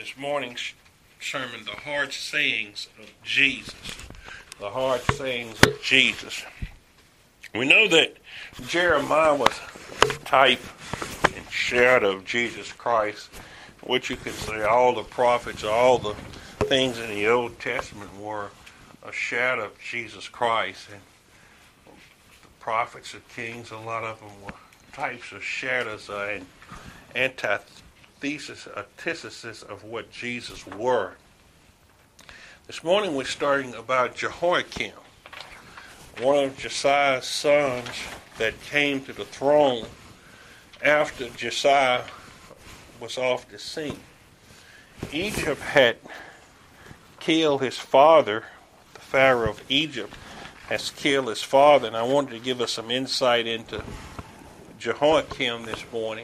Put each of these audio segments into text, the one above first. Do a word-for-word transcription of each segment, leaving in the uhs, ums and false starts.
this morning's sermon, the hard sayings of Jesus. The hard sayings of Jesus. We know that Jeremiah was type and shadow of Jesus Christ, which you could say all the prophets, all the things in the Old Testament were a shadow of Jesus Christ. And the prophets and kings, a lot of them were types of shadows uh, and antithesis, antithesis of what Jesus were. This morning we're starting about Jehoiakim, one of Josiah's sons that came to the throne after Josiah was off the scene. Egypt had killed his father. The Pharaoh of Egypt has killed his father, and I wanted to give us some insight into Jehoiakim this morning.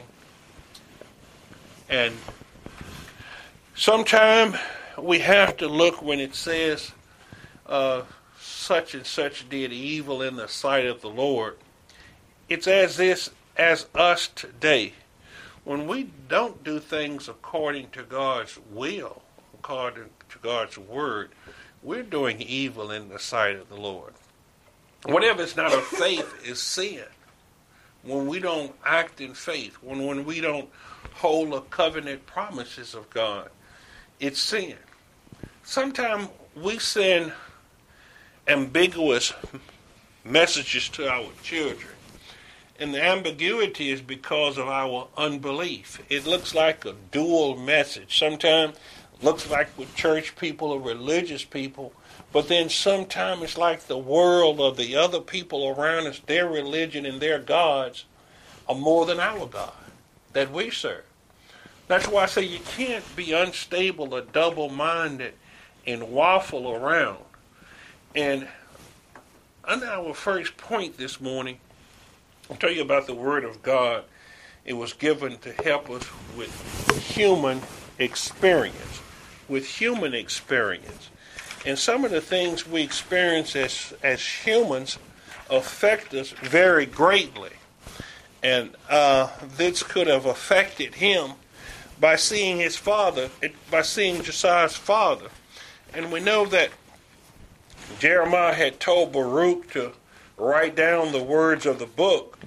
And sometime we have to look when it says uh, such and such did evil in the sight of the Lord. It's as this as us today. When we don't do things according to God's will, according to God's word, we're doing evil in the sight of the Lord. Whatever is not of faith is sin. When we don't act in faith, when, when we don't hold the covenant promises of God, it's sin. Sometimes we send ambiguous messages to our children. And the ambiguity is because of our unbelief. It looks like a dual message. Sometimes it looks like with church people or religious people, but then sometimes it's like the world or the other people around us, their religion and their gods are more than our God that we serve. That's why I say you can't be unstable or double-minded and waffle around. And under our first point this morning, I'll tell you about the Word of God. It was given to help us with human experience. With human experience. And some of the things we experience as, as humans affect us very greatly. And uh, this could have affected him by seeing his father, by seeing Josiah's father. And we know that Jeremiah had told Baruch to write down the words of the book,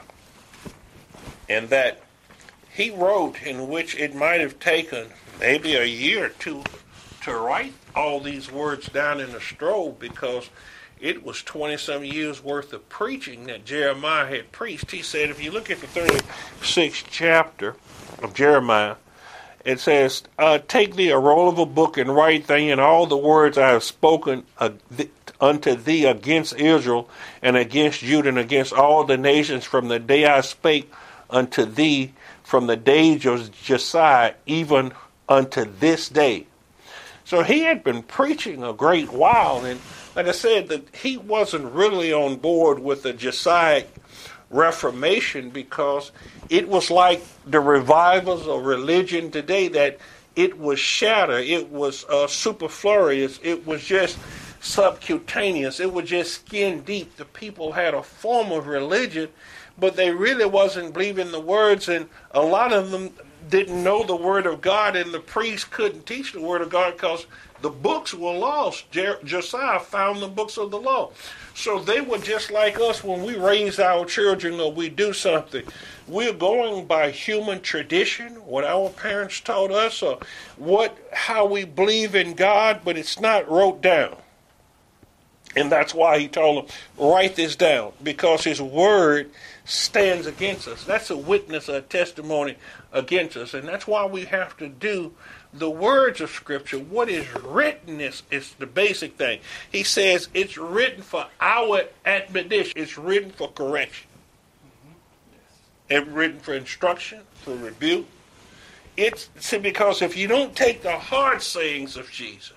and that he wrote, in which it might have taken maybe a year or two to write all these words down in a scroll, because it was twenty-some years worth of preaching that Jeremiah had preached. He said, if you look at the thirty-sixth chapter of Jeremiah, it says, uh, take thee a roll of a book and write therein all the words I have spoken uh, th- unto thee against Israel and against Judah and against all the nations from the day I spake unto thee from the days of Josiah even unto this day. So he had been preaching a great while, and like I said, that he wasn't really on board with the Josiah Reformation, because it was like the revivals of religion today, that it was shatter, it was uh, superfluous, it was just subcutaneous, it was just skin deep. The people had a form of religion, but they really wasn't believing the words, and a lot of them didn't know the Word of God, and the priests couldn't teach the Word of God because the books were lost. Jer- Josiah found the books of the law. So they were just like us when we raise our children or we do something. We're going by human tradition, what our parents taught us, or what how we believe in God, but it's not wrote down. And that's why he told them, write this down, because his word stands against us. That's a witness, a testimony against us. And that's why we have to do the words of Scripture. What is written is, is the basic thing. He says it's written for our admonition. It's written for correction. Mm-hmm. It's written for instruction, for rebuke. It's see, because if you don't take the hard sayings of Jesus,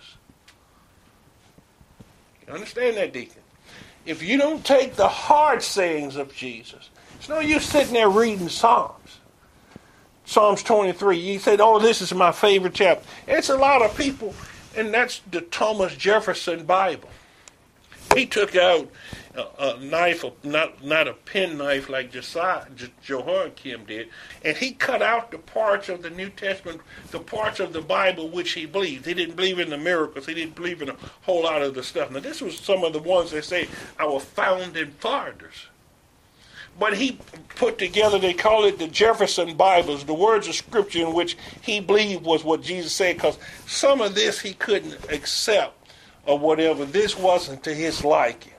you understand that, Deacon? If you don't take the hard sayings of Jesus, it's no use sitting there reading Psalms. Psalms twenty-three, you said, oh, this is my favorite chapter. It's a lot of people, and that's the Thomas Jefferson Bible. He took out a, a knife, not not a pen knife like Josiah, Jehoiakim did, and he cut out the parts of the New Testament, the parts of the Bible which he believed. He didn't believe in the miracles. He didn't believe in a whole lot of the stuff. Now, this was some of the ones they say our founding fathers. But he put together, they call it the Jefferson Bibles, the words of Scripture in which he believed was what Jesus said, because some of this he couldn't accept or whatever. This wasn't to his liking.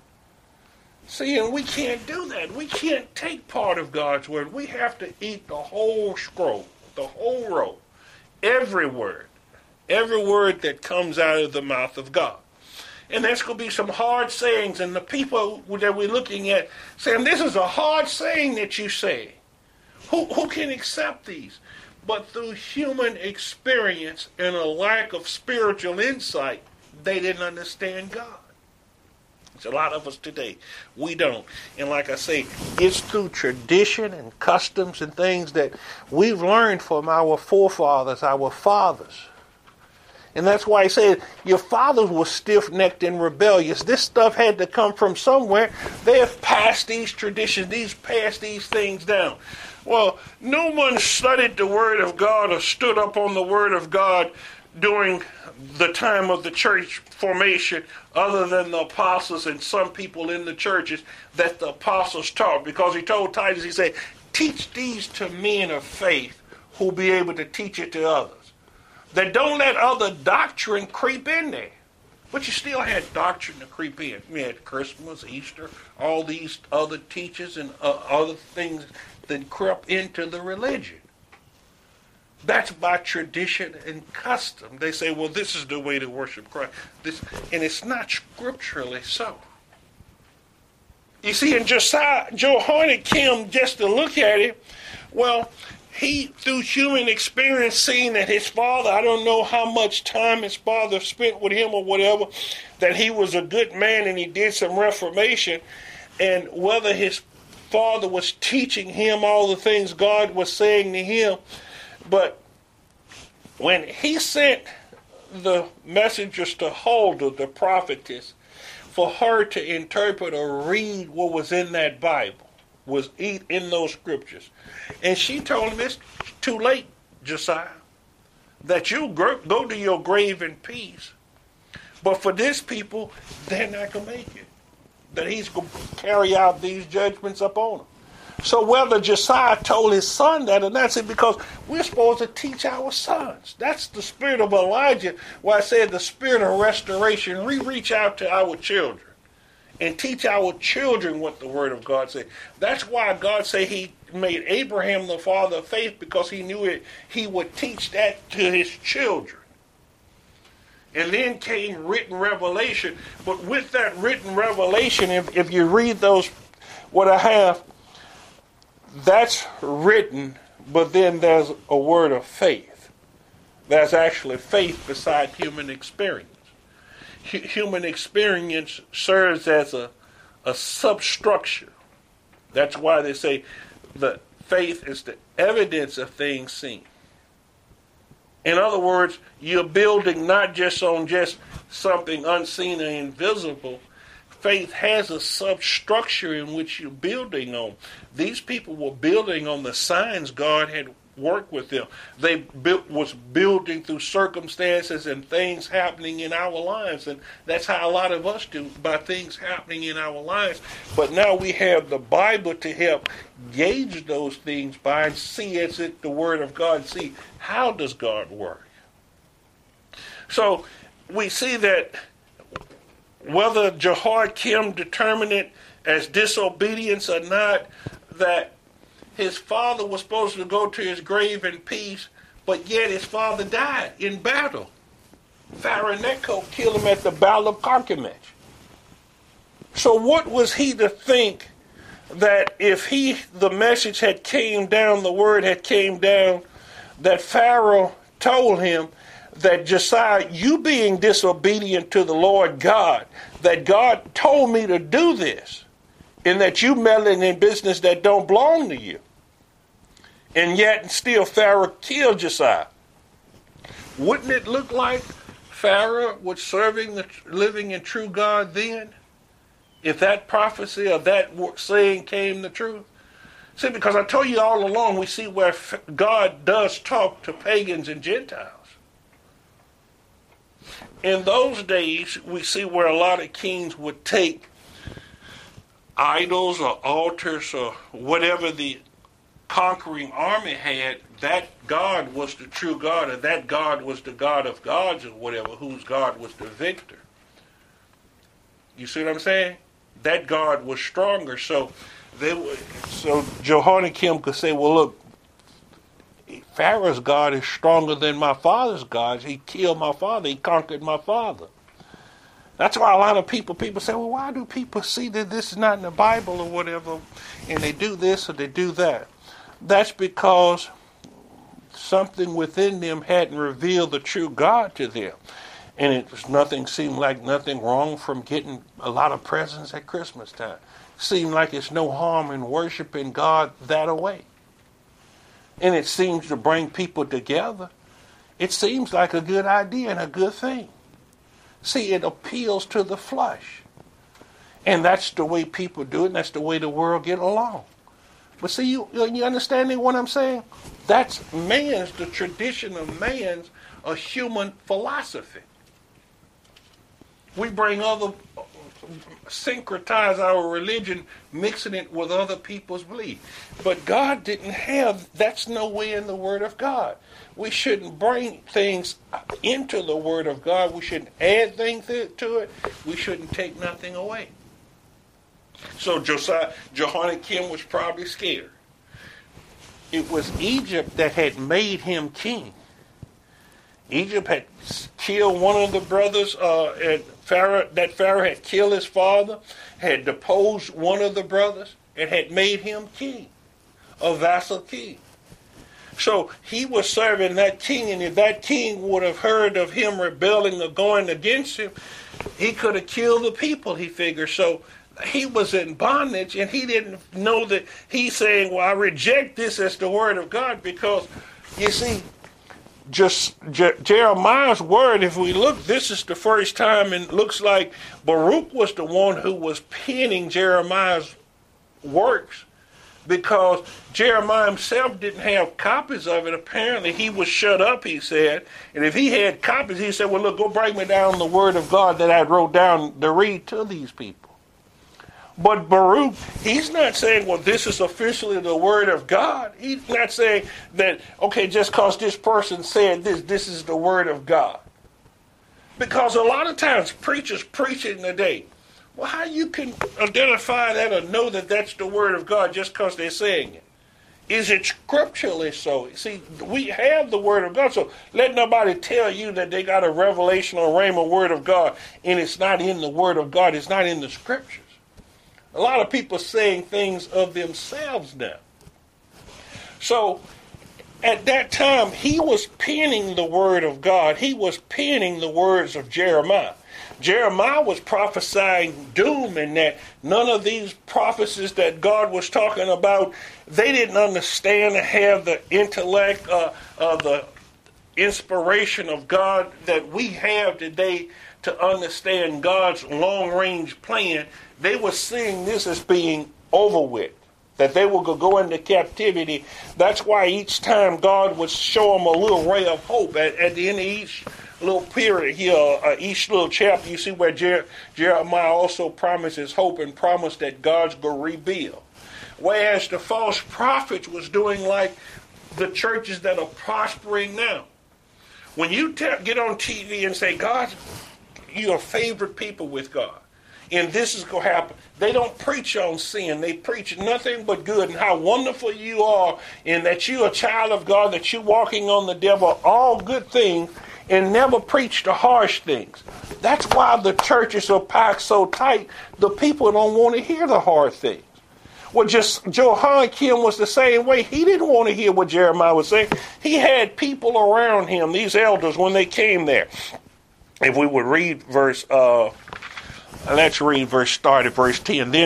See, and we can't do that. We can't take part of God's word. We have to eat the whole scroll, the whole roll, every word, every word that comes out of the mouth of God. And there's going to be some hard sayings, and the people that we're looking at saying, this is a hard saying that you say. Who, who can accept these? But through human experience and a lack of spiritual insight, they didn't understand God. It's a lot of us today. We don't. And like I say, it's through tradition and customs and things that we've learned from our forefathers, our fathers. And that's why he said, your fathers were stiff-necked and rebellious. This stuff had to come from somewhere. They have passed these traditions, these passed these things down. Well, no one studied the Word of God or stood up on the Word of God during the time of the church formation other than the apostles and some people in the churches that the apostles taught. Because he told Titus, he said, teach these to men of faith who will be able to teach it to others. That don't let other doctrine creep in there. But you still had doctrine to creep in. You had Christmas, Easter, all these other teachers and uh, other things that crept into the religion. That's by tradition and custom. They say, well, this is the way to worship Christ. This, and it's not scripturally so. You see, in Josiah, Jehoiakim, just to look at it, well, he, through human experience, seeing that his father, I don't know how much time his father spent with him or whatever, that he was a good man and he did some reformation, and whether his father was teaching him all the things God was saying to him. But when he sent the messengers to Huldah, the prophetess, for her to interpret or read what was in that Bible, was in those scriptures. And she told him, it's too late, Josiah, that you go to your grave in peace. But for this people, they're not going to make it. That he's going to carry out these judgments upon them. So whether Josiah told his son that or not, because we're supposed to teach our sons. That's the spirit of Elijah, where I said the spirit of restoration. We reach out to our children and teach our children what the Word of God said. That's why God said he made Abraham the father of faith, because he knew it. He would teach that to his children. And then came written revelation. But with that written revelation, if, if you read those, what I have, that's written, but then there's a word of faith. There's actually faith beside human experience. Human experience serves as a, a substructure. That's why they say that faith is the evidence of things seen. In other words, you're building not just on just something unseen and invisible. Faith has a substructure in which you're building on. These people were building on the signs God had worked with them. They built, was building through circumstances and things happening in our lives. And that's how a lot of us do, by things happening in our lives. But now we have the Bible to help gauge those things by and see, as it the Word of God, see how does God work. So we see that whether Jehoiakim determined it as disobedience or not, that his father was supposed to go to his grave in peace, but yet his father died in battle. Pharaoh Necho killed him at the Battle of Carchemish. So what was he to think that if he, the message had came down, the word had came down, that Pharaoh told him that Josiah, you being disobedient to the Lord God, that God told me to do this, and that you meddling in business that don't belong to you. And yet still Pharaoh killed Josiah. Wouldn't it look like Pharaoh was serving the living and true God then? if that prophecy or that saying came the truth? See, because I told you all along, we see where God does talk to pagans and Gentiles. In those days, we see where a lot of kings would take idols or altars or whatever the conquering army had. That God was the true God, or that God was the God of gods or whatever, whose God was the victor. You see what I'm saying? That God was stronger. So they would, so Jehoiakim could say, well, look, Pharaoh's God is stronger than my father's gods. He killed my father. He conquered my father. That's why a lot of people, people say, well, why do people see that this is not in the Bible or whatever, and they do this or they do that? That's because something within them hadn't revealed the true God to them. And it was nothing, seemed like nothing wrong from getting a lot of presents at Christmas time. Seemed like it's no harm in worshiping God that way. And it seems to bring people together. It seems like a good idea and a good thing. See, it appeals to the flesh. And that's the way people do it, and that's the way the world get along. But see, you you understanding what I'm saying? That's man's, the tradition of man's, a human philosophy. We bring other, syncretize our religion, mixing it with other people's belief. But God didn't have, that's no way in the Word of God. We shouldn't bring things into the Word of God. We shouldn't add things to it. We shouldn't take nothing away. So Josiah, Jehoiakim was probably scared. It was Egypt that had made him king. Egypt had killed one of the brothers, uh, and Pharaoh, that Pharaoh had killed his father, had deposed one of the brothers, and had made him king, a vassal king. So he was serving that king, and if that king would have heard of him rebelling or going against him, he could have killed the people, he figured. So he was in bondage, and he didn't know that he's saying, well, I reject this as the word of God, because, you see, just Je- Jeremiah's word, if we look, this is the first time, and it looks like Baruch was the one who was penning Jeremiah's works, because Jeremiah himself didn't have copies of it. Apparently he was shut up, he said, and if he had copies, he said, well, look, go break me down the word of God that I wrote down to read to these people. But Baruch, he's not saying, well, this is officially the word of God. He's not saying that, okay, just because this person said this, this is the word of God. Because a lot of times preachers preach it today. Well, how you can identify that or know that that's the word of God just because they're saying it? Is it scripturally so? See, we have the word of God, so let nobody tell you that they got a revelation or rhema word of God and it's not in the word of God, it's not in the scriptures. A lot of people saying things of themselves now. So, at that time, he was penning the word of God. He was penning the words of Jeremiah. Jeremiah was prophesying doom, and that none of these prophecies that God was talking about, they didn't understand and have the intellect, uh, uh, the inspiration of God that we have today to understand God's long-range plan. They were seeing this as being over with, that they were going to go into captivity. That's why each time God would show them a little ray of hope at, at the end of each little period here, uh, each little chapter, you see where Jer- Jeremiah also promises hope and promise that God's going to rebuild. Whereas the false prophets was doing like the churches that are prospering now. When you te- get on T V and say, God, you're favorite people with God, and this is going to happen. They don't preach on sin. They preach nothing but good and how wonderful you are and that you're a child of God, that you're walking on the devil, all good things, and never preach the harsh things. That's why the churches are packed so tight. The people don't want to hear the hard things. Well, just Jehoiakim was the same way. He didn't want to hear what Jeremiah was saying. He had people around him, these elders, when they came there. If we would read verse, uh, let's read verse, start at verse ten. Then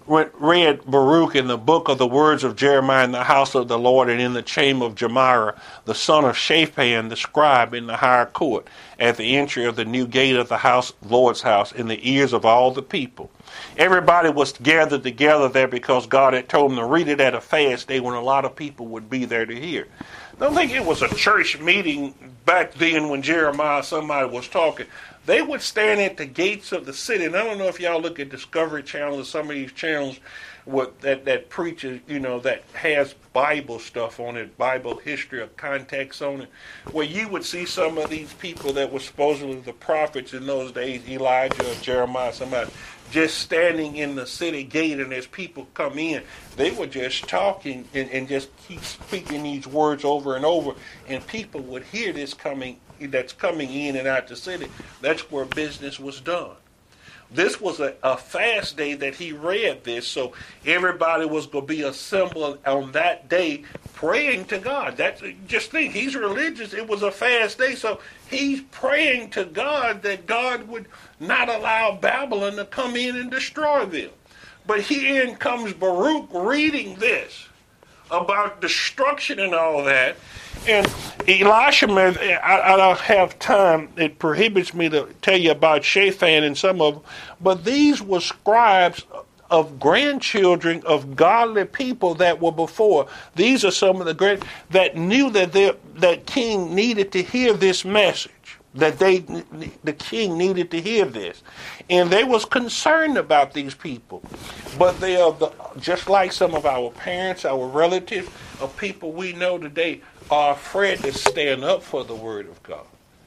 read Baruch in the book of the words of Jeremiah in the house of the Lord, and in the chamber of Jemira, the son of Shaphan, the scribe, in the higher court, at the entry of the new gate of the house, Lord's house, in the ears of all the people. Everybody was gathered together there because God had told them to read it at a fast day when a lot of people would be there to hear. I don't think it was a church meeting back then when Jeremiah, somebody was talking. They would stand at the gates of the city, and I don't know if y'all look at Discovery Channel or some of these channels what that, that preaches, you know, that has Bible stuff on it, Bible history or context on it, where you would see some of these people that were supposedly the prophets in those days, Elijah or Jeremiah, somebody, just standing in the city gate, and as people come in, they were just talking and, and just keep speaking these words over and over, and people would hear this coming, that's coming in and out the city. That's where business was done. This was a, a fast day that he read this, so everybody was going to be assembled on that day praying to God. That's, just think, he's religious. It was a fast day, so he's praying to God that God would not allow Babylon to come in and destroy them. But here in comes Baruch reading this about destruction and all that. And Elisha, I, I don't have time. It prohibits me to tell you about Shaphan and some of them. But these were scribes of grandchildren of godly people that were before. These are some of the great that knew that that king needed to hear this message. That they, the king needed to hear this. And they was concerned about these people. But they are, the, just like some of our parents, our relatives, or people we know today, are afraid to stand up for the word of God.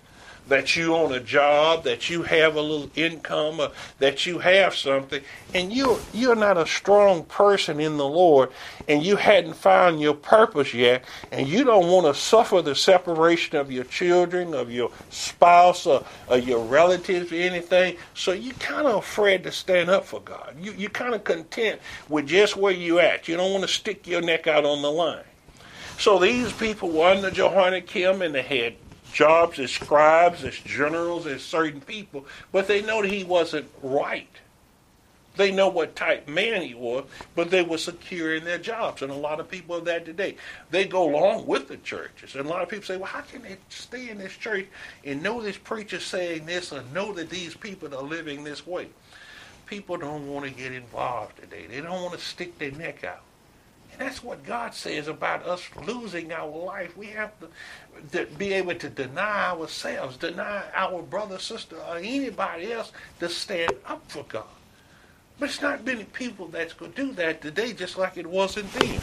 That you own a job, that you have a little income, or that you have something, and you're, you're not a strong person in the Lord, and you hadn't found your purpose yet, and you don't want to suffer the separation of your children, of your spouse, or, or your relatives, or anything, so you're kind of afraid to stand up for God. You, you're kind of content with just where you're at. You don't want to stick your neck out on the line. So these people were under Jehoiakim, and they had jobs as scribes, as generals, as certain people, but they know that he wasn't right. They know what type man he was, but they were secure in their jobs. And a lot of people of that today, they go along with the churches. And a lot of people say, well, how can they stay in this church and know this preacher saying this, or know that these people are living this way? People don't want to get involved today. They don't want to stick their neck out. And that's what God says about us losing our life. We have to, to be able to deny ourselves, deny our brother, sister, or anybody else to stand up for God. But it's not many people that's going to do that today, just like it wasn't then.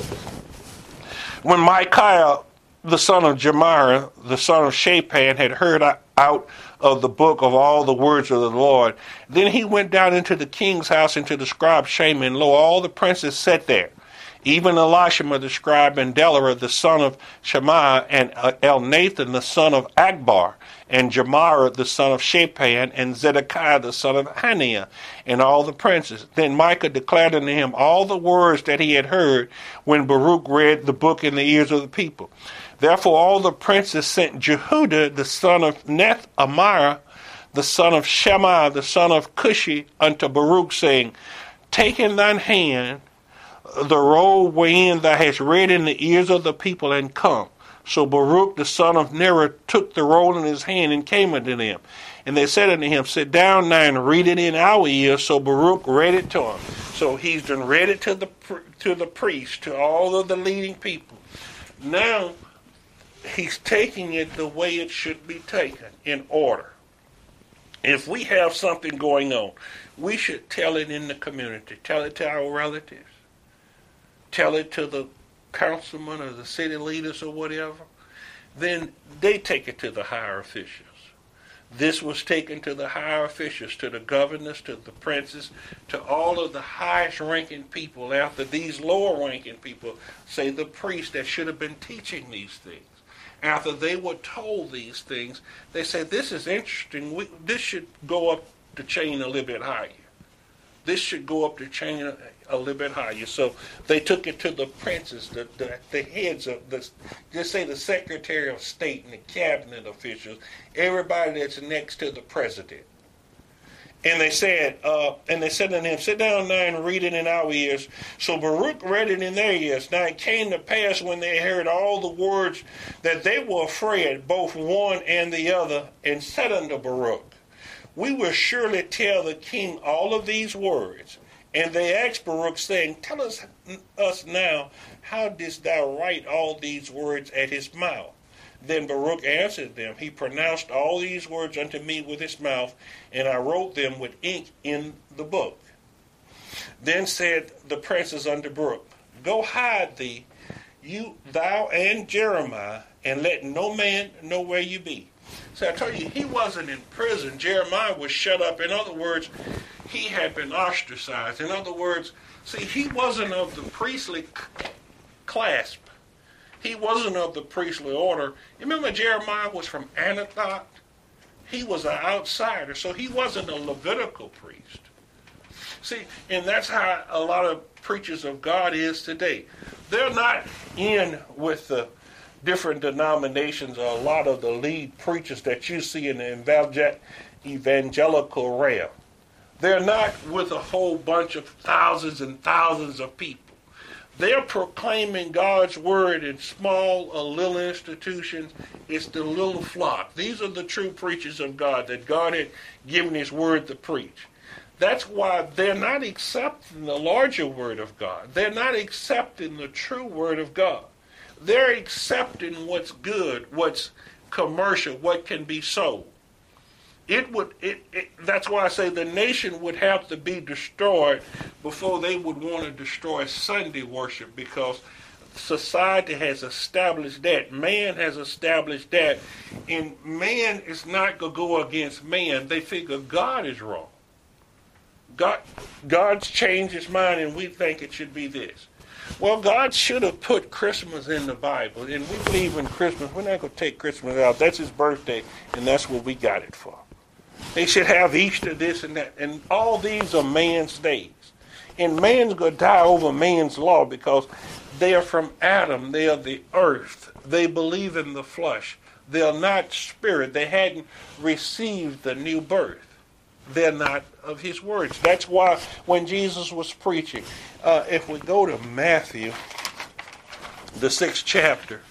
When Micaiah, the son of Jemira, the son of Shaphan, had heard out of the book of all the words of the Lord, then he went down into the king's house, into the scribe chamber, and lo, all the princes sat there. Even Elishama the scribe, and Delaiah the son of Shemaiah, and Elnathan the son of Akbar, and Jemira the son of Shaphan, and Zedekiah the son of Hananiah, and all the princes. Then Micah declared unto him all the words that he had heard when Baruch read the book in the ears of the people. Therefore all the princes sent Jehudah the son of Nethamiah, the son of Shemaiah, the son of Cushi, unto Baruch, saying, Take in thine hand the roll wherein thou hast read in the ears of the people, and come. So Baruch the son of Neriah took the roll in his hand and came unto them. And they said unto him, Sit down now and read it in our ears. So Baruch read it to him. So he's done read it to the to the priest, to all of the leading people. Now he's taking it the way it should be taken, in order. If we have something going on, we should tell it in the community. Tell it to our relatives. Tell it to the councilman or the city leaders or whatever. Then they take it to the higher officials. This was taken to the higher officials, to the governors, to the princes, to all of the highest ranking people. After these lower ranking people, say the priests that should have been teaching these things, after they were told these things, they said, this is interesting. We, this should go up the chain a little bit higher. This should go up the chain a, a little bit higher. So they took it to the princes, the, the, the heads of, the, just say the Secretary of State and the cabinet officials, everybody that's next to the president. And they said, uh, and they said unto him, sit down now and read it in our ears. So Baruch read it in their ears. Now it came to pass when they heard all the words that they were afraid, both one and the other, and said unto Baruch, we will surely tell the king all of these words. And they asked Baruch, saying, tell us, us now, how didst thou write all these words at his mouth? Then Baruch answered them, he pronounced all these words unto me with his mouth, and I wrote them with ink in the book. Then said the princes unto Baruch, go hide thee, you, thou and Jeremiah, and let no man know where you be. So I told you, he wasn't in prison. Jeremiah was shut up. In other words, he had been ostracized. In other words, see, he wasn't of the priestly clasp. He wasn't of the priestly order. You remember Jeremiah was from Anathoth? He was an outsider, so he wasn't a Levitical priest. See, and that's how a lot of preachers of God is today. They're not in with the different denominations or a lot of the lead preachers that you see in the evangelical realm. They're not with a whole bunch of thousands and thousands of people. They're proclaiming God's word in small or little institutions. It's the little flock. These are the true preachers of God that God had given his word to preach. That's why they're not accepting the larger word of God. They're not accepting the true word of God. They're accepting what's good, what's commercial, what can be sold. It would. It, it, that's why I say the nation would have to be destroyed before they would want to destroy Sunday worship, because society has established that. Man has established that. And man is not going to go against man. They figure God is wrong. God, God's changed his mind, and we think it should be this. Well, God should have put Christmas in the Bible, and we believe in Christmas. We're not going to take Christmas out. That's his birthday, and that's what we got it for. They should have Easter, this and that, and all these are man's days. And man's going to die over man's law because they are from Adam. They are the earth. They believe in the flesh. They are not spirit. They hadn't received the new birth. They're not of his words. That's why when Jesus was preaching, uh, if we go to Matthew, the sixth chapter,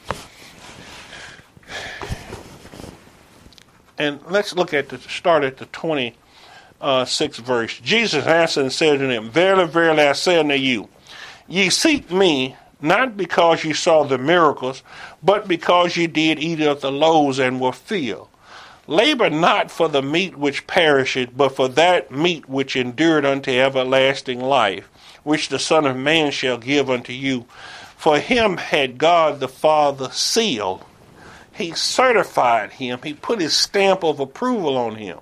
and let's look at the start at the twenty-sixth verse. Jesus answered and said to them, verily, verily, I say unto you, ye seek me, not because ye saw the miracles, but because ye did eat of the loaves and were filled. Labor not for the meat which perisheth, but for that meat which endured unto everlasting life, which the Son of Man shall give unto you. For him had God the Father sealed. He certified him. He put his stamp of approval on him.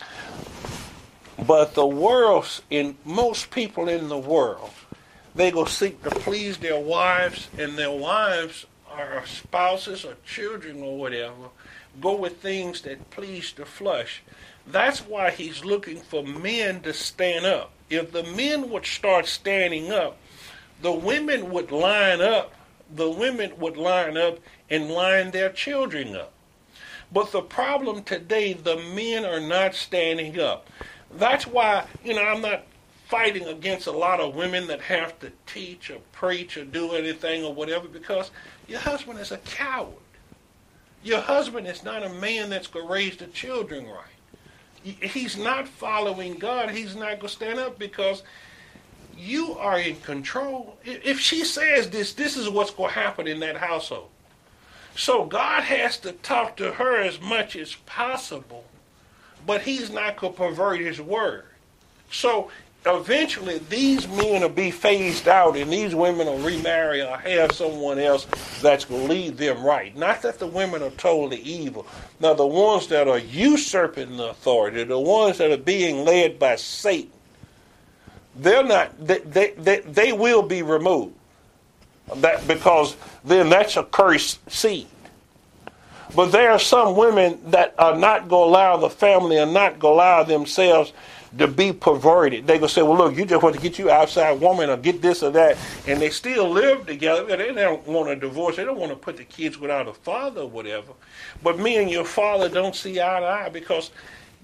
But the world, in most people in the world, they go seek to please their wives, and their wives or spouses or children or whatever go with things that please the flesh. That's why he's looking for men to stand up. If the men would start standing up, the women would line up. The women would line up and line their children up. But the problem today, the men are not standing up. That's why, you know, I'm not fighting against a lot of women that have to teach or preach or do anything or whatever, because your husband is a coward. Your husband is not a man that's going to raise the children right. He's not following God. He's not going to stand up because you are in control. If she says this, this is what's going to happen in that household. So God has to talk to her as much as possible, but he's not going to pervert his word. So eventually these men will be phased out, and these women will remarry or have someone else that's going to lead them right. Not that the women are totally evil. Now, the ones that are usurping the authority, the ones that are being led by Satan, they're not. They they they, they will be removed. That because then that's a cursed seed. But there are some women that are not going to allow the family, are not going to allow themselves to be perverted. They're going to say, well, look, you just want to get you outside woman or get this or that. And they still live together. They don't want a divorce. They don't want to put the kids without a father or whatever. But me and your father don't see eye to eye because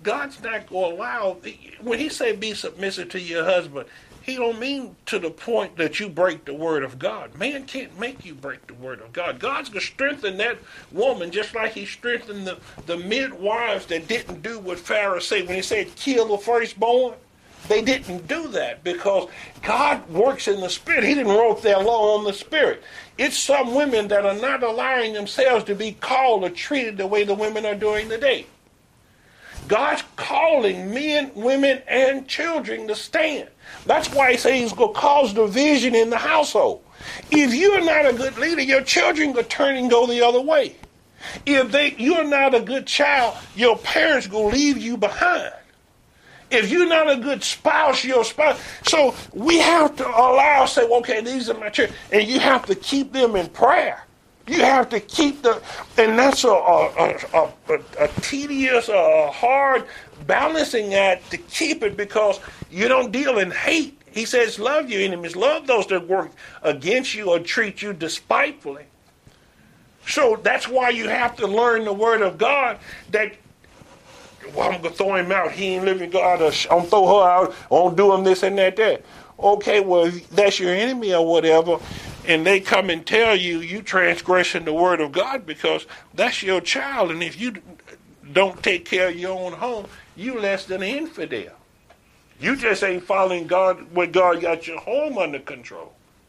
God's not going to allow, when he say be submissive to your husband, he don't mean to the point that you break the word of God. Man can't make you break the word of God. God's going to strengthen that woman just like he strengthened the, the midwives that didn't do what Pharaoh said. When he said kill the firstborn, they didn't do that because God works in the spirit. He didn't wrote their law on the spirit. It's some women that are not allowing themselves to be called or treated the way the women are doing today. God's calling men, women, and children to stand. That's why he says he's going to cause division in the household. If you're not a good leader, your children will turn and go the other way. If they, you're not a good child, your parents will leave you behind. If you're not a good spouse, your spouse. So we have to allow, say, well, okay, these are my children. And you have to keep them in prayer. You have to keep the, and that's a, a, a, a, a tedious, a hard balancing act to keep it because you don't deal in hate. He says, love your enemies, love those that work against you or treat you despitefully. So that's why you have to learn the word of God that, well, I'm going to throw him out. He ain't living God. I'm going to throw her out. I'm going to do him this and that, that. Okay, well, if that's your enemy or whatever, and they come and tell you you transgressing the word of God because that's your child, and if you don't take care of your own home, you less than an infidel. You just ain't following God where God got your home under control.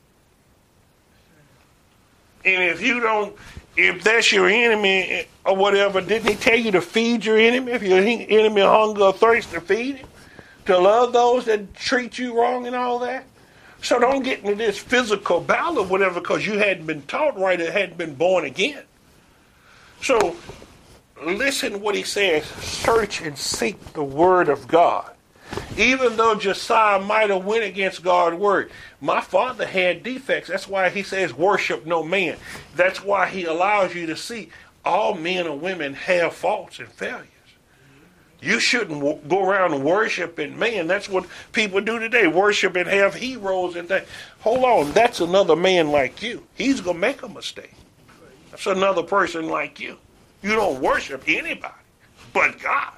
And if you don't, if that's your enemy or whatever, didn't he tell you to feed your enemy? If your enemy hunger or thirst, to feed him? To love those that treat you wrong and all that? So don't get into this physical battle or whatever because you hadn't been taught right or hadn't been born again. So listen to what he says. Search and seek the word of God. Even though Josiah might have went against God's word, my father had defects. That's why he says worship no man. That's why he allows you to see all men and women have faults and failures. You shouldn't w- go around worshiping man. That's what people do today. Worship and have heroes and things. Hold on. That's another man like you. He's going to make a mistake. That's another person like you. You don't worship anybody but God.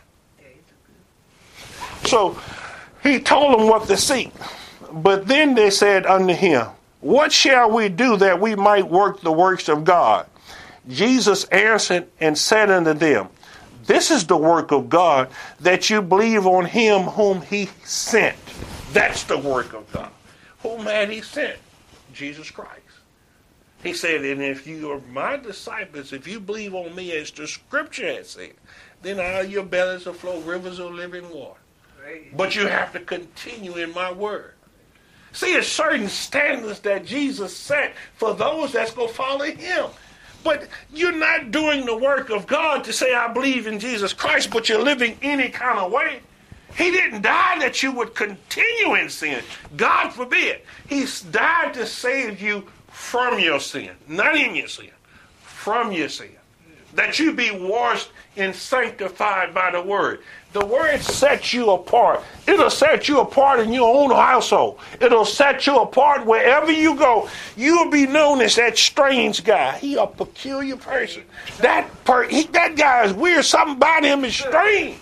So he told them what to seek. But then they said unto him, what shall we do that we might work the works of God? Jesus answered and said unto them, this is the work of God, that you believe on him whom he sent. That's the work of God. Whom had he sent? Jesus Christ. He said, and if you are my disciples, if you believe on me as the scripture has said, then out of your bellies will flow rivers of living water. But you have to continue in my word. See, there's certain standards that Jesus set for those that's going to follow him. But you're not doing the work of God to say, I believe in Jesus Christ, but you're living any kind of way. He didn't die that you would continue in sin. God forbid. He died to save you from your sin. Not in your sin. From your sin. That you be washed and sanctified by the word. The word sets you apart. It'll set you apart in your own household. It'll set you apart wherever you go. You'll be known as that strange guy. He a peculiar person. That per, he, that guy is weird. Something about him is strange.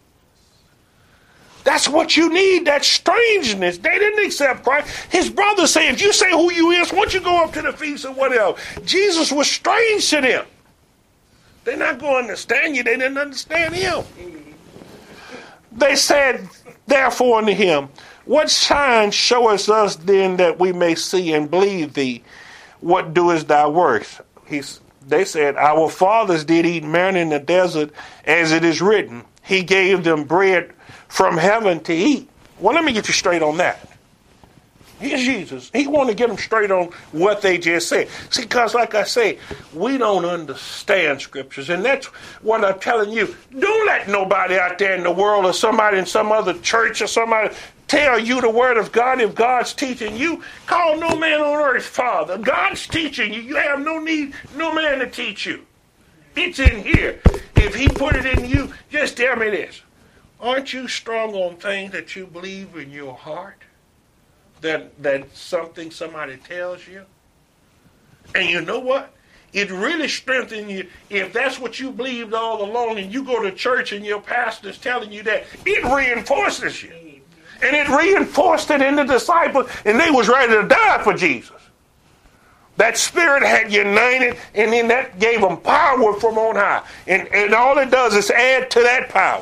That's what you need, that strangeness. They didn't accept Christ. His brother said, if you say who you is, why don't you go up to the feast or whatever? Jesus was strange to them. They're not going to understand you. They didn't understand him. They said, therefore, unto him, what sign showest us then that we may see and believe thee? What doest thou works? He's, they said, our fathers did eat manna in the desert, as it is written. He gave them bread from heaven to eat. Well, let me get you straight on that. Here's Jesus. He wanted to get them straight on what they just said. See, because like I say, we don't understand scriptures. And that's what I'm telling you. Don't let nobody out there in the world or somebody in some other church or somebody tell you the word of God. If God's teaching you, call no man on earth father. God's teaching you. You have no need, no man to teach you. It's in here. If he put it in you, just tell me this. Aren't you strong on things that you believe in your heart? That that something somebody tells you? And you know what? it really strengthens you if that's what you believed all along and you go to church and your pastor's telling you that. It reinforces you. And it reinforced it in the disciples, and they was ready to die for Jesus. That spirit had united, and then that gave them power from on high. And, and all it does is add to that power.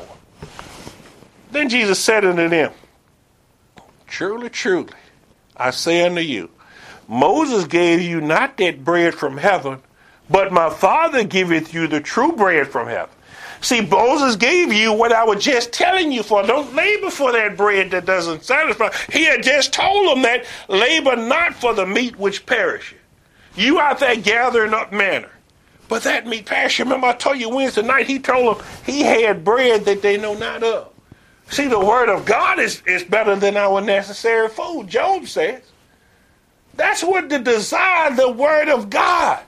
Then Jesus said unto them, truly, truly, I say unto you, Moses gave you not that bread from heaven, but my Father giveth you the true bread from heaven. See, Moses gave you what I was just telling you for. Don't labor for that bread that doesn't satisfy. He had just told them that labor not for the meat which perisheth. You out there gathering up manna, but that meat perisheth. Remember I told you Wednesday night, he told them he had bread that they know not of. See, the word of God is, is better than our necessary food, Job says. That's what the desire, the word of God.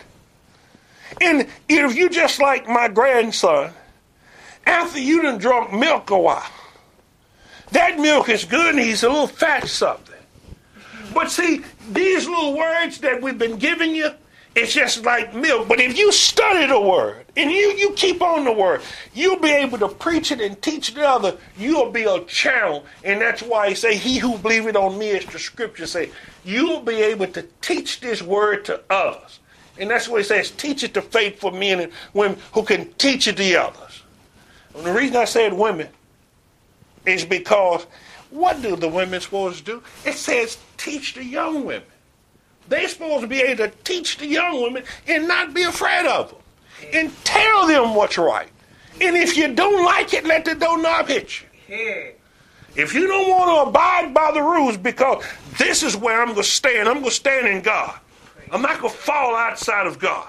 And if you just like my grandson, after you done drunk milk a while, that milk is good and he's a little fat something. But see, these little words that we've been giving you, it's just like milk. But if you study the word and you, you keep on the word, you'll be able to preach it and teach the other. You'll be a channel. And that's why he say, he who believeth on me, as the scripture say, you'll be able to teach this word to others. And that's what he says, teach it to faithful men and women who can teach it to others. And the reason I said women is because what do the women supposed to do? It says teach the young women. They're supposed to be able to teach the young women and not be afraid of them. And tell them what's right. And if you don't like it, let the doorknob hit you. If you don't want to abide by the rules, because this is where I'm going to stand. I'm going to stand in God. I'm not going to fall outside of God.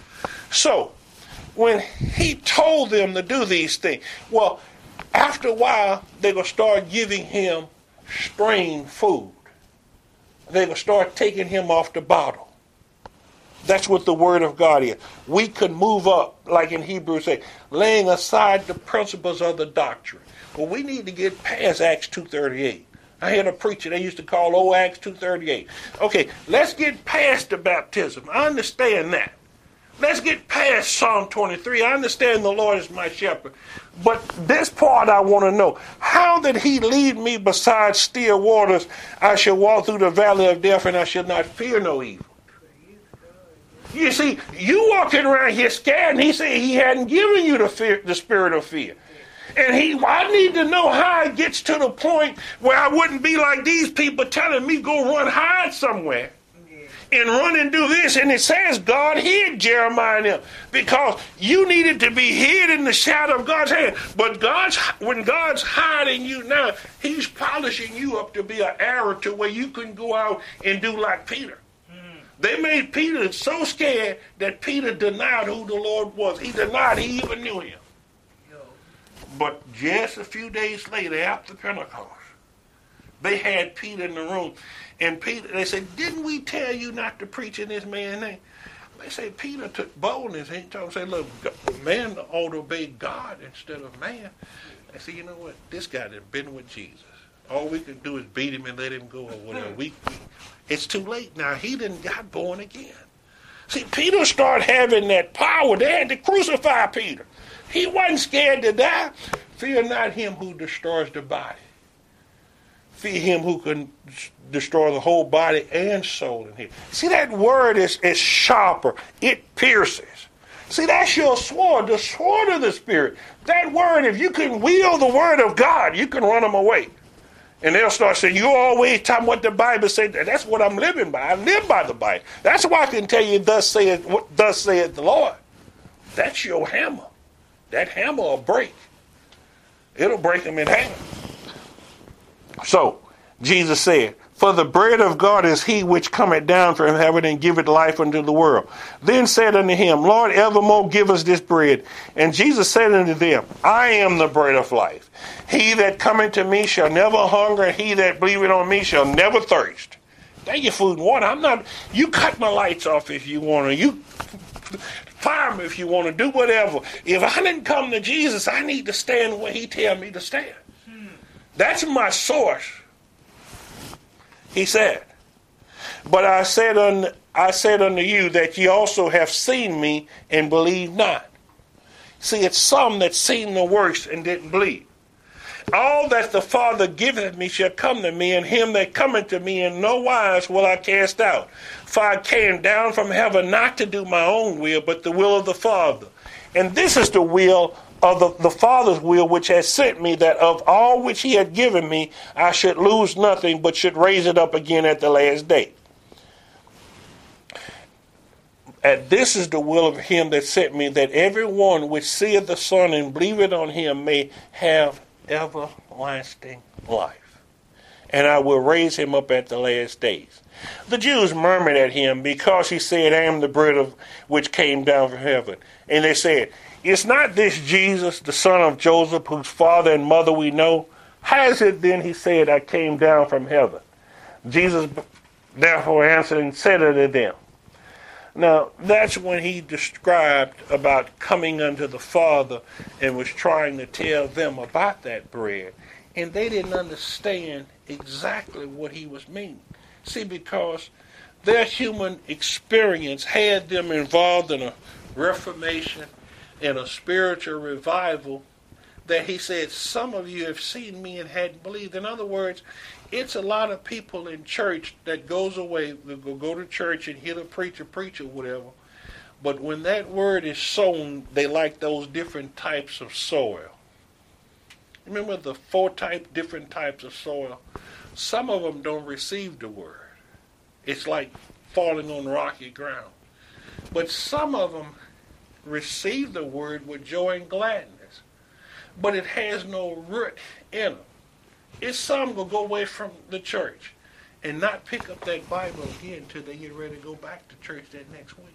So, when he told them to do these things, well, after a while, they're going to start giving him strained food. They're going to start taking him off the bottle. That's what the word of God is. We could move up, like in Hebrews say, laying aside the principles of the doctrine. Well, we need to get past Acts two thirty-eight. I had a preacher they used to call old Acts two thirty-eight. Okay, let's get past the baptism. I understand that. Let's get past Psalm twenty-three. I understand the Lord is my shepherd. But this part I want to know. How did he lead me beside still waters? I shall walk through the valley of death and I shall not fear no evil. You see, you walking around here scared, and he said he hadn't given you the fear, the spirit of fear. And he, I need to know how it gets to the point where I wouldn't be like these people telling me go run hide somewhere and run and do this. And it says God hid Jeremiah and them because you needed to be hid in the shadow of God's hand. But God's when God's hiding you now, he's polishing you up to be an arrow to where you can go out and do like Peter. They made Peter so scared that Peter denied who the Lord was. He denied he even knew him. But just a few days later, after Pentecost, they had Peter in the room. And Peter, they said, didn't we tell you not to preach in this man's name? They said Peter took boldness. He told them, say, look, man ought to obey God instead of man. They said, you know what? This guy has been with Jesus. All we can do is beat him and let him go or whatever. We, we, it's too late now. He done got born again. See, Peter started having that power. They had to crucify Peter. He wasn't scared to die. Fear not him who destroys the body. Fear him who can destroy the whole body and soul in him. See, that word is, is sharper. It pierces. See, that's your sword, the sword of the Spirit. That word, if you can wield the word of God, you can run them away. And they'll start saying, you always tell me what the Bible says. That's what I'm living by. I live by the Bible. That's why I can tell you, thus saith, what thus saith the Lord. That's your hammer. That hammer will break. It'll break them in half. So, Jesus said, for the bread of God is he which cometh down from heaven and giveth life unto the world. Then said unto him, Lord, evermore give us this bread. And Jesus said unto them, I am the bread of life. He that cometh to me shall never hunger, and he that believeth on me shall never thirst. Thank you, food and water. I'm not, you cut my lights off if you want to. You fire me if you want to. Do whatever. If I didn't come to Jesus, I need to stand where he tell me to stand. That's my source. He said, but I said unto, I said unto you that ye also have seen me and believe not. See, it's some that seen the works and didn't believe. All that the Father giveth me shall come to me, and him that cometh to me in no wise will I cast out. For I came down from heaven not to do my own will, but the will of the Father. And this is the will of the, the Father's will which has sent me, that of all which he had given me I should lose nothing, but should raise it up again at the last day. And this is the will of him that sent me, that every one which seeth the Son and believeth on him may have everlasting life. And I will raise him up at the last days. The Jews murmured at him because he said, I am the bread of which came down from heaven. And they said, is not this Jesus, the son of Joseph, whose father and mother we know? How is it then he said, I came down from heaven? Jesus therefore answered and said unto them. Now, that's when he described about coming unto the Father and was trying to tell them about that bread. And they didn't understand exactly what he was meaning. See, because their human experience had them involved in a reformation and a spiritual revival that he said, some of you have seen me and hadn't believed. In other words, it's a lot of people in church that goes away, will go to church and hear the preacher preach or whatever. But when that word is sown, they like those different types of soil. Remember the four type, different types of soil? Some of them don't receive the word. It's like falling on rocky ground. But some of them receive the word with joy and gladness. But it has no root in them. It's some will go away from the church and not pick up that Bible again until they get ready to go back to church that next week.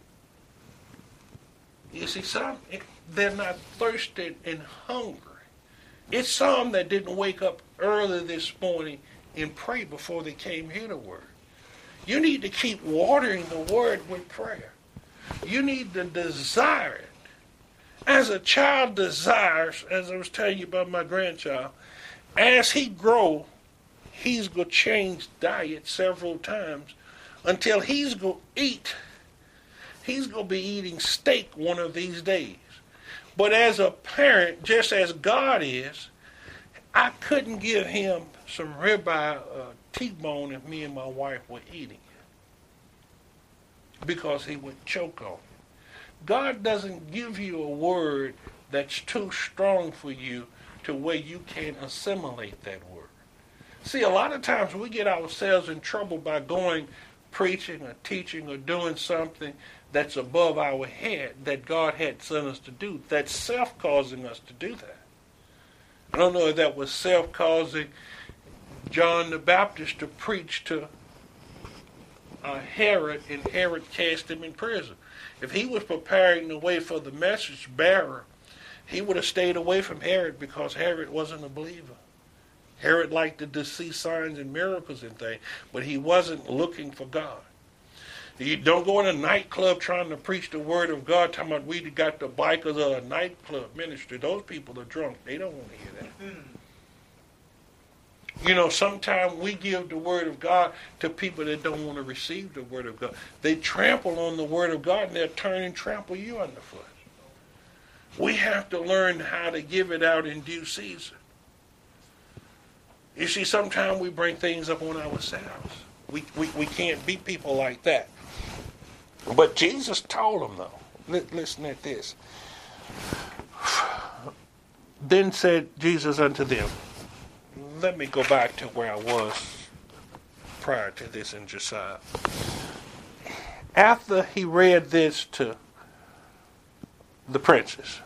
You see, some, they're not thirsty and hungry. It's some that didn't wake up early this morning and pray before they came here to work. You need to keep watering the word with prayer. You need to desire it. As a child desires, as I was telling you about my grandchild, as he grows, he's going to change diet several times until he's going to eat. He's going to be eating steak one of these days. But as a parent, just as God is, I couldn't give him some ribeye uh, T-bone if me and my wife were eating it, because he would choke on it. God doesn't give you a word that's too strong for you to where you can't assimilate that word. See, a lot of times we get ourselves in trouble by going, preaching or teaching or doing something that's above our head that God had sent us to do. That's self-causing us to do that. I don't know if that was self-causing John the Baptist to preach to uh, Herod, and Herod cast him in prison. If he was preparing the way for the message bearer, he would have stayed away from Herod, because Herod wasn't a believer. Herod liked to see signs and miracles and things, but he wasn't looking for God. You don't go in a nightclub trying to preach the word of God, talking about we got the bikers of a nightclub ministry. Those people are drunk. They don't want to hear that. You know, sometimes we give the word of God to people that don't want to receive the word of God. They trample on the word of God, and they'll turn and trample you underfoot. We have to learn how to give it out in due season. You see, sometimes we bring things up on ourselves. We, we, we can't be people like that. But Jesus told them, though. Listen at this. Then said Jesus unto them, let me go back to where I was prior to this in Josiah. After he read this to the princes,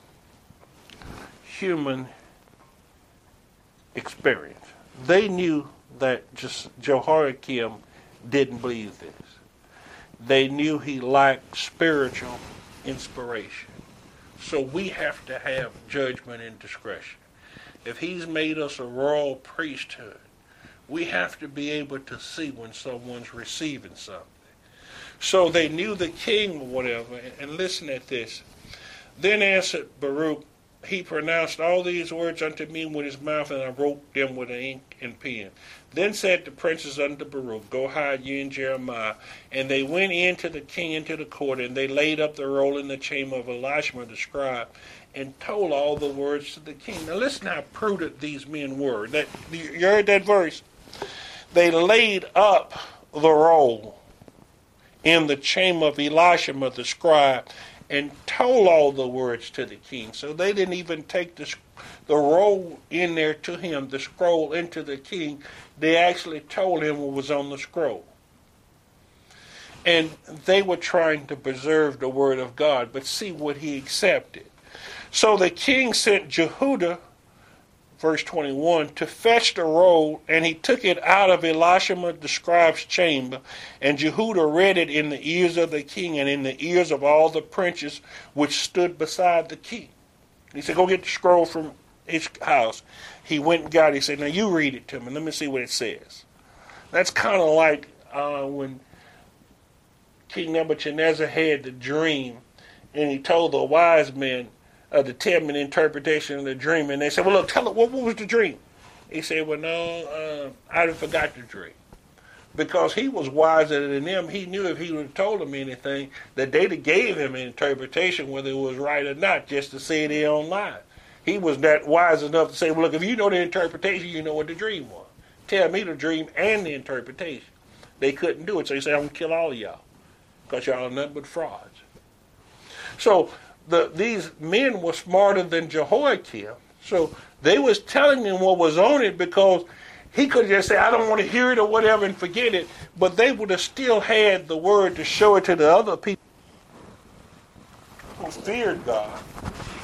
human experience, they knew that just Jehoiakim didn't believe this. They knew he lacked spiritual inspiration. So we have to have judgment and discretion. If he's made us a royal priesthood, we have to be able to see when someone's receiving something. So they knew the king or whatever, and listen at this. Then answered Baruch he pronounced all these words unto me with his mouth, and I wrote them with an ink and pen. Then said the princes unto Baruch, Go hide you and Jeremiah. And they went in to the king into the court, and they laid up the roll in the chamber of Elishama the scribe, and told all the words to the king. Now listen how prudent these men were. That, you heard that verse? They laid up the roll in the chamber of Elishama the scribe, and told all the words to the king. So they didn't even take the, the roll in there to him, the scroll into the king. They actually told him what was on the scroll. And they were trying to preserve the word of God, but see what he accepted. So the king sent Jehudah, verse twenty-one, to fetch the roll, and he took it out of Elishama the scribe's chamber, and Jehudah read it in the ears of the king and in the ears of all the princes which stood beside the king. He said, go get the scroll from his house. He went and got it. He said, now you read it to me. Let me see what it says. That's kind of like uh, when King Nebuchadnezzar had the dream, and he told the wise men, Uh, to tell me the interpretation of the dream, and they said, well, look, tell it, what, what was the dream? He said, well, no, uh, I forgot the dream. Because he was wiser than them, he knew if he would have told them anything, that they'd have gave him an interpretation, whether it was right or not, just to say it online. He was that wise enough to say, well, look, if you know the interpretation, you know what the dream was. Tell me the dream and the interpretation. They couldn't do it, so he said, I'm going to kill all of y'all, because y'all are nothing but frauds. So, The, these men were smarter than Jehoiakim, so they was telling him what was on it, because he could just say, I don't want to hear it or whatever and forget it, but they would have still had the word to show it to the other people who feared God.